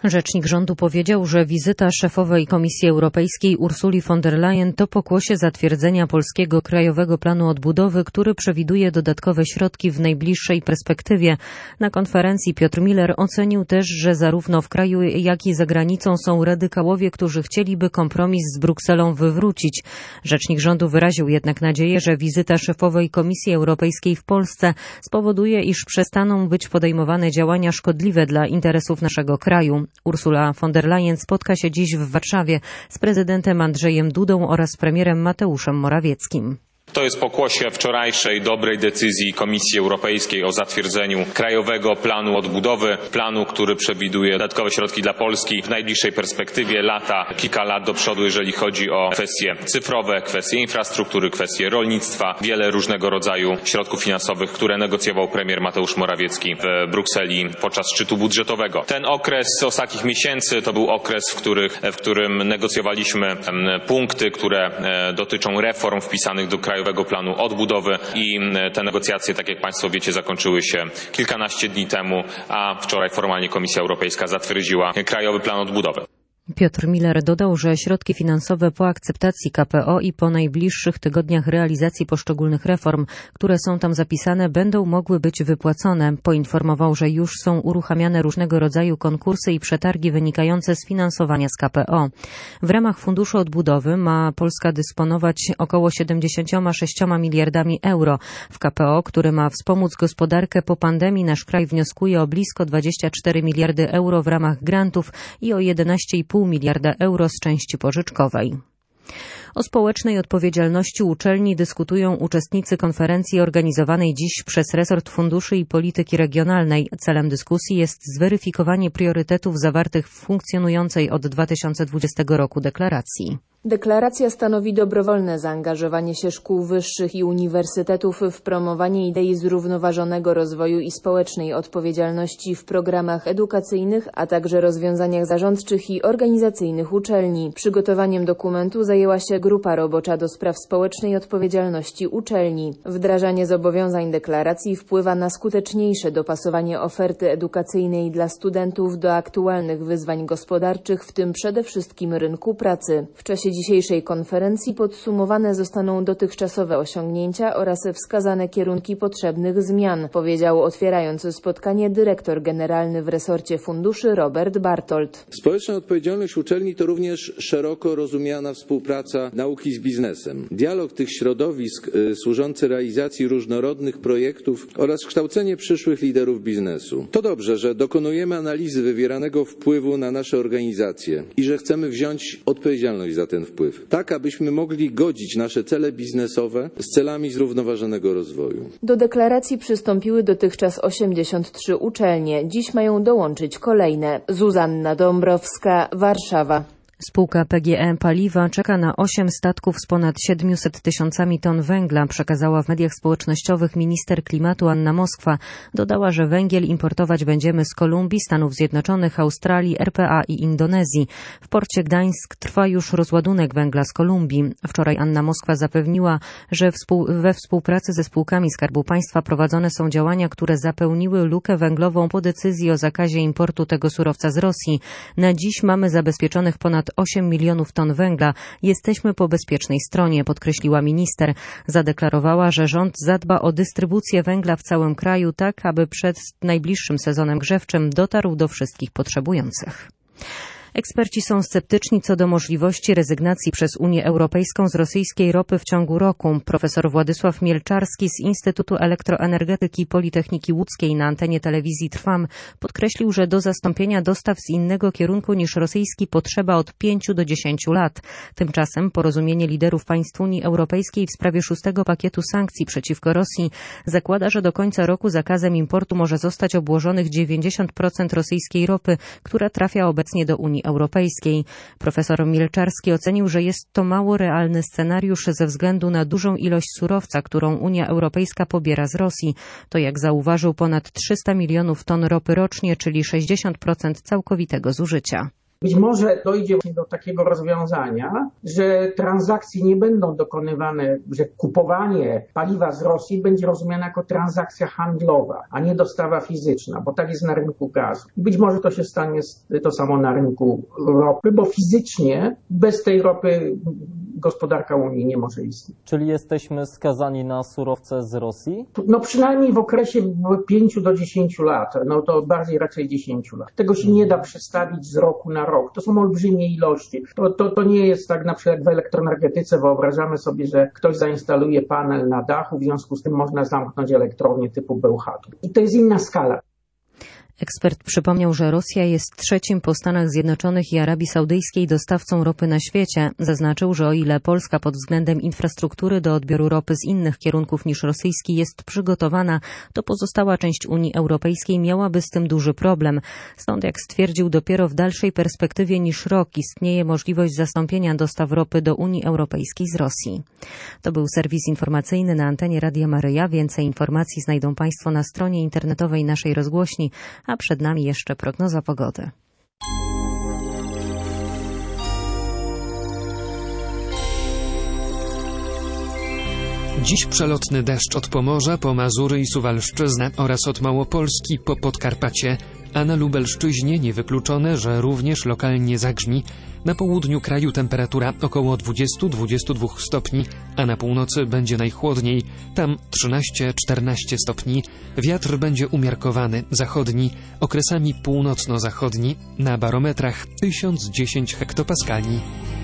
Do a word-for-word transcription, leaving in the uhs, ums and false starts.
Rzecznik rządu powiedział, że wizyta szefowej Komisji Europejskiej Ursuli von der Leyen to pokłosie zatwierdzenia polskiego Krajowego Planu Odbudowy, który przewiduje dodatkowe środki w najbliższej perspektywie. Na konferencji Piotr Müller ocenił też, że zarówno w kraju, jak i za granicą są radykałowie, którzy chcieliby kompromis z Brukselą wywrócić. Rzecznik rządu wyraził jednak nadzieję, że wizyta szefowej Komisji Europejskiej w Polsce spowoduje, iż przestaną być podejmowane działania szkodliwe dla interesów naszego kraju. Ursula von der Leyen spotka się dziś w Warszawie z prezydentem Andrzejem Dudą oraz premierem Mateuszem Morawieckim. To jest pokłosie wczorajszej dobrej decyzji Komisji Europejskiej o zatwierdzeniu Krajowego Planu Odbudowy, planu, który przewiduje dodatkowe środki dla Polski w najbliższej perspektywie lata, kilka lat do przodu, jeżeli chodzi o kwestie cyfrowe, kwestie infrastruktury, kwestie rolnictwa, wiele różnego rodzaju środków finansowych, które negocjował premier Mateusz Morawiecki w Brukseli podczas szczytu budżetowego. Ten okres ostatnich miesięcy to był okres, w, których, w którym negocjowaliśmy punkty, które dotyczą reform wpisanych do Krajowego Planu Odbudowy i te negocjacje, tak jak Państwo wiecie, zakończyły się kilkanaście dni temu, a wczoraj formalnie Komisja Europejska zatwierdziła Krajowy Plan Odbudowy. Piotr Müller dodał, że środki finansowe po akceptacji K P O i po najbliższych tygodniach realizacji poszczególnych reform, które są tam zapisane, będą mogły być wypłacone. Poinformował, że już są uruchamiane różnego rodzaju konkursy i przetargi wynikające z finansowania z K P O. W ramach Funduszu Odbudowy ma Polska dysponować około siedemdziesiąt sześć miliardami euro. W K P O, który ma wspomóc gospodarkę po pandemii, nasz kraj wnioskuje o blisko dwadzieścia cztery miliardy euro w ramach grantów i o jedenaście i pół miliarda euro z części pożyczkowej. O społecznej odpowiedzialności uczelni dyskutują uczestnicy konferencji organizowanej dziś przez Resort Funduszy i Polityki Regionalnej. Celem dyskusji jest zweryfikowanie priorytetów zawartych w funkcjonującej od dwa tysiące dwudziestego roku deklaracji. Deklaracja stanowi dobrowolne zaangażowanie się szkół wyższych i uniwersytetów w promowanie idei zrównoważonego rozwoju i społecznej odpowiedzialności w programach edukacyjnych, a także rozwiązaniach zarządczych i organizacyjnych uczelni. Przygotowaniem dokumentu zajęła się grupa robocza do spraw społecznej odpowiedzialności uczelni. Wdrażanie zobowiązań deklaracji wpływa na skuteczniejsze dopasowanie oferty edukacyjnej dla studentów do aktualnych wyzwań gospodarczych, w tym przede wszystkim rynku pracy. W czasie dzisiejszej konferencji podsumowane zostaną dotychczasowe osiągnięcia oraz wskazane kierunki potrzebnych zmian, powiedział otwierając spotkanie dyrektor generalny w resorcie funduszy Robert Bartold. Społeczna odpowiedzialność uczelni to również szeroko rozumiana współpraca nauki z biznesem. Dialog tych środowisk y, służący realizacji różnorodnych projektów oraz kształcenie przyszłych liderów biznesu. To dobrze, że dokonujemy analizy wywieranego wpływu na nasze organizacje i że chcemy wziąć odpowiedzialność za ten wpływ, tak abyśmy mogli godzić nasze cele biznesowe z celami zrównoważonego rozwoju. Do deklaracji przystąpiły dotychczas osiemdziesiąt trzy uczelnie. Dziś mają dołączyć kolejne. Zuzanna Dąbrowska, Warszawa. Spółka P G E Paliwa czeka na osiem statków z ponad siedmiuset tysiącami ton węgla, przekazała w mediach społecznościowych minister klimatu Anna Moskwa. Dodała, że węgiel importować będziemy z Kolumbii, Stanów Zjednoczonych, Australii, R P A i Indonezji. W porcie Gdańsk trwa już rozładunek węgla z Kolumbii. Wczoraj Anna Moskwa zapewniła, że współ, we współpracy ze spółkami Skarbu Państwa prowadzone są działania, które zapełniły lukę węglową po decyzji o zakazie importu tego surowca z Rosji. Na dziś mamy zabezpieczonych ponad osiem milionów ton węgla. Jesteśmy po bezpiecznej stronie, podkreśliła minister. Zadeklarowała, że rząd zadba o dystrybucję węgla w całym kraju tak, aby przed najbliższym sezonem grzewczym dotarł do wszystkich potrzebujących. Eksperci są sceptyczni co do możliwości rezygnacji przez Unię Europejską z rosyjskiej ropy w ciągu roku. Profesor Władysław Mielczarski z Instytutu Elektroenergetyki Politechniki Łódzkiej na antenie telewizji Trwam podkreślił, że do zastąpienia dostaw z innego kierunku niż rosyjski potrzeba od pięciu do dziesięciu lat. Tymczasem porozumienie liderów państw Unii Europejskiej w sprawie szóstego pakietu sankcji przeciwko Rosji zakłada, że do końca roku zakazem importu może zostać obłożonych dziewięćdziesiąt procent rosyjskiej ropy, która trafia obecnie do Unii Europejskiej. Profesor Mielczarski ocenił, że jest to mało realny scenariusz ze względu na dużą ilość surowca, którą Unia Europejska pobiera z Rosji. To, jak zauważył, ponad trzysta milionów ton ropy rocznie, czyli sześćdziesiąt procent całkowitego zużycia. Być może dojdzie do takiego rozwiązania, że transakcje nie będą dokonywane, że kupowanie paliwa z Rosji będzie rozumiane jako transakcja handlowa, a nie dostawa fizyczna, bo tak jest na rynku gazu. I być może to się stanie to samo na rynku ropy, bo fizycznie bez tej ropy gospodarka Unii nie może istnieć. Czyli jesteśmy skazani na surowce z Rosji? No przynajmniej w okresie pięciu do dziesięciu lat, no to bardziej raczej dziesięciu lat. Tego się nie da przestawić z roku na rok. To są olbrzymie ilości. To, to, to nie jest tak na przykład w elektroenergetyce. Wyobrażamy sobie, że ktoś zainstaluje panel na dachu, w związku z tym można zamknąć elektrownię typu Bełchatu. I to jest inna skala. Ekspert przypomniał, że Rosja jest trzecim po Stanach Zjednoczonych i Arabii Saudyjskiej dostawcą ropy na świecie. Zaznaczył, że o ile Polska pod względem infrastruktury do odbioru ropy z innych kierunków niż rosyjski jest przygotowana, to pozostała część Unii Europejskiej miałaby z tym duży problem. Stąd, jak stwierdził, dopiero w dalszej perspektywie niż rok istnieje możliwość zastąpienia dostaw ropy do Unii Europejskiej z Rosji. To był serwis informacyjny na antenie Radia Maryja. Więcej informacji znajdą Państwo na stronie internetowej naszej rozgłośni, a przed nami jeszcze prognoza pogody. Dziś przelotny deszcz od Pomorza po Mazury i Suwalszczyznę oraz od Małopolski po Podkarpacie, a na Lubelszczyźnie niewykluczone, że również lokalnie zagrzmi. Na południu kraju temperatura około dwadzieścia do dwudziestu dwóch stopni, a na północy będzie najchłodniej, tam trzynaście do czternastu stopni. Wiatr będzie umiarkowany, zachodni, okresami północno-zachodni, na barometrach tysiąc dziesięć hektopaskali.